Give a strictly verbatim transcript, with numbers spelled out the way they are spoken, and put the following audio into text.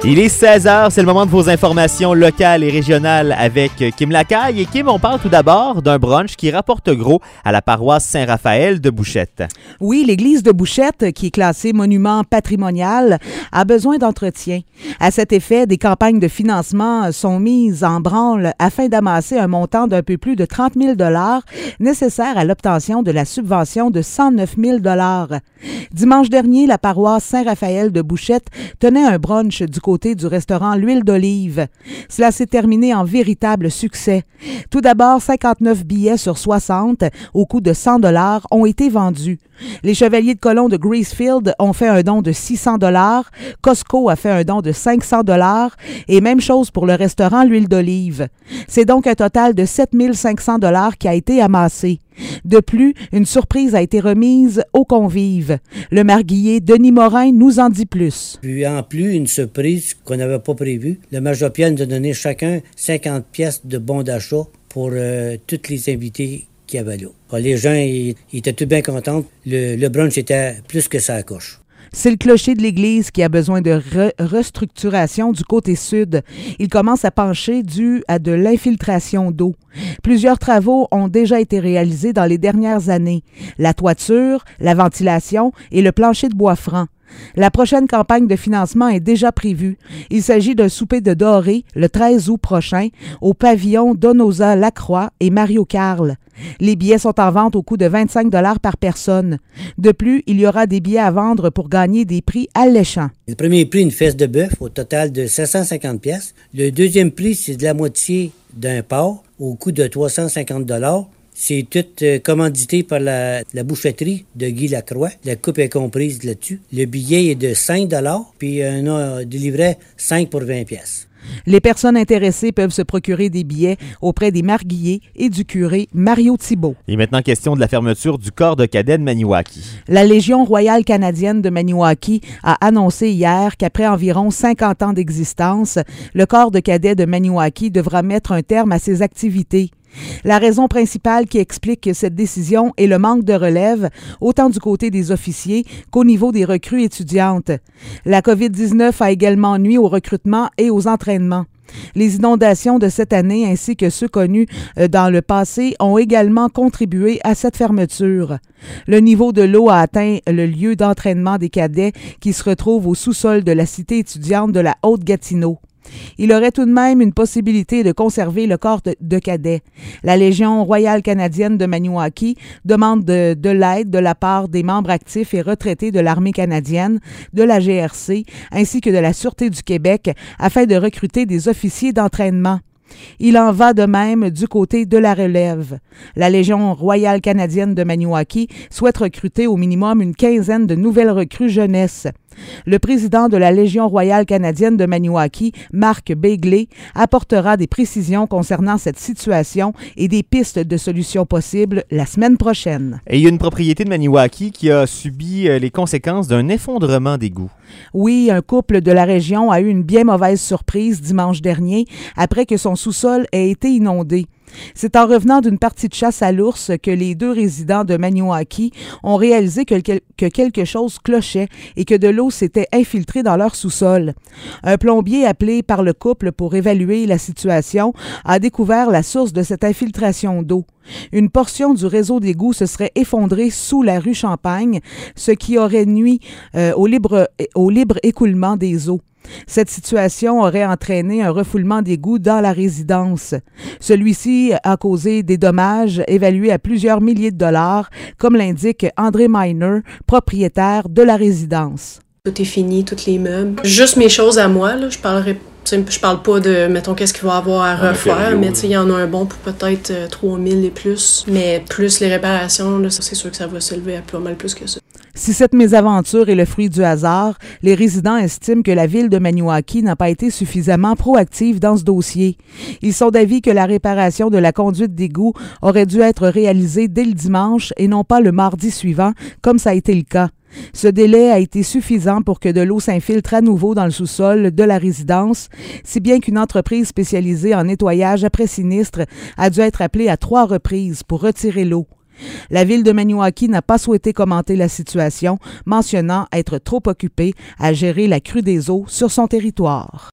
Il est seize heures, c'est le moment de vos informations locales et régionales avec Kim Lacaille. Et Kim, on parle tout d'abord d'un brunch qui rapporte gros à la paroisse Saint-Raphaël de Bouchette. Oui, l'église de Bouchette, qui est classée monument patrimonial, a besoin d'entretien. À cet effet, des campagnes de financement sont mises en branle afin d'amasser un montant d'un peu plus de trente mille dollars nécessaire à l'obtention de la subvention de cent neuf mille dollars. Dimanche dernier, la paroisse Saint-Raphaël de Bouchette tenait un brunch du côté du restaurant L'Huile d'Olive. Cela s'est terminé en véritable succès. Tout d'abord, cinquante-neuf billets sur soixante, au coût de cent dollars, ont été vendus. Les Chevaliers de Colomb de Gracefield ont fait un don de six cents dollars, Costco a fait un don de cinq cents dollars et même chose pour le restaurant L'Huile d'Olive. C'est donc un total de sept mille cinq cents dollars qui a été amassé. De plus, une surprise a été remise aux convives. Le marguillier Denis Morin nous en dit plus. Puis en plus, une surprise qu'on n'avait pas prévue. Le Major Pierre nous a donné chacun cinquante pièces de bons d'achat pour euh, tous les invités qu'il y avait là. Alors, les gens ils, ils étaient tout bien contents. Le, le brunch était plus que ça à coche. C'est le clocher de l'église qui a besoin de re- restructuration du côté sud. Il commence à pencher dû à de l'infiltration d'eau. Plusieurs travaux ont déjà été réalisés dans les dernières années. La toiture, la ventilation et le plancher de bois franc. La prochaine campagne de financement est déjà prévue. Il s'agit d'un souper de doré le treize août prochain au pavillon Donosa Lacroix et Mario Carle. Les billets sont en vente au coût de vingt-cinq dollars par personne. De plus, il y aura des billets à vendre pour gagner des prix alléchants. Le premier prix, une fesse de bœuf au total de sept cent cinquante pièces. Le deuxième prix, c'est de la moitié d'un porc au coût de trois cent cinquante dollars. C'est tout euh, commandité par la, la bouchetterie de Guy Lacroix. La coupe est comprise là-dessus. Le billet est de cinq dollars, puis on a du livret cinq pour vingt pièces. Les personnes intéressées peuvent se procurer des billets auprès des marguilliers et du curé Mario Thibault. Et maintenant, question de la fermeture du corps de cadet de Maniwaki. La Légion royale canadienne de Maniwaki a annoncé hier qu'après environ cinquante ans d'existence, le corps de cadet de Maniwaki devra mettre un terme à ses activités. La raison principale qui explique cette décision est le manque de relève, autant du côté des officiers qu'au niveau des recrues étudiantes. La covid dix-neuf a également nui au recrutement et aux entraînements. Les inondations de cette année ainsi que ceux connus dans le passé ont également contribué à cette fermeture. Le niveau de l'eau a atteint le lieu d'entraînement des cadets qui se retrouve au sous-sol de la cité étudiante de la Haute-Gatineau. Il aurait tout de même une possibilité de conserver le corps de, de cadet. La Légion royale canadienne de Maniwaki demande de, de l'aide de la part des membres actifs et retraités de l'armée canadienne, de la G R C, ainsi que de la Sûreté du Québec, afin de recruter des officiers d'entraînement. Il en va de même du côté de la relève. La Légion royale canadienne de Maniwaki souhaite recruter au minimum une quinzaine de nouvelles recrues jeunesse. Le président de la Légion royale canadienne de Maniwaki, Marc Begley, apportera des précisions concernant cette situation et des pistes de solutions possibles la semaine prochaine. Et il y a une propriété de Maniwaki qui a subi les conséquences d'un effondrement d'égouts. Oui, un couple de la région a eu une bien mauvaise surprise dimanche dernier après que son sous-sol ait été inondé. C'est en revenant d'une partie de chasse à l'ours que les deux résidents de Maniwaki ont réalisé que, que quelque chose clochait et que de l'eau s'était infiltrée dans leur sous-sol. Un plombier appelé par le couple pour évaluer la situation a découvert la source de cette infiltration d'eau. Une portion du réseau d'égouts se serait effondrée sous la rue Champagne, ce qui aurait nui euh, au libre, au libre écoulement des eaux. Cette situation aurait entraîné un refoulement d'égouts dans la résidence. Celui-ci a causé des dommages évalués à plusieurs milliers de dollars, comme l'indique André Miner, propriétaire de la résidence. Tout est fini, tous les meubles. Juste mes choses à moi, là, je parlerai je parle pas de, mettons, qu'est-ce qu'il va y avoir à refaire, mais il y en a un bon pour peut-être euh, trois mille et plus. Mais plus les réparations, là, c'est sûr que ça va s'élever à pas mal plus que ça. Si cette mésaventure est le fruit du hasard, les résidents estiment que la ville de Maniwaki n'a pas été suffisamment proactive dans ce dossier. Ils sont d'avis que la réparation de la conduite d'égout aurait dû être réalisée dès le dimanche et non pas le mardi suivant, comme ça a été le cas. Ce délai a été suffisant pour que de l'eau s'infiltre à nouveau dans le sous-sol de la résidence, si bien qu'une entreprise spécialisée en nettoyage après sinistre a dû être appelée à trois reprises pour retirer l'eau. La ville de Maniwaki n'a pas souhaité commenter la situation, mentionnant être trop occupée à gérer la crue des eaux sur son territoire.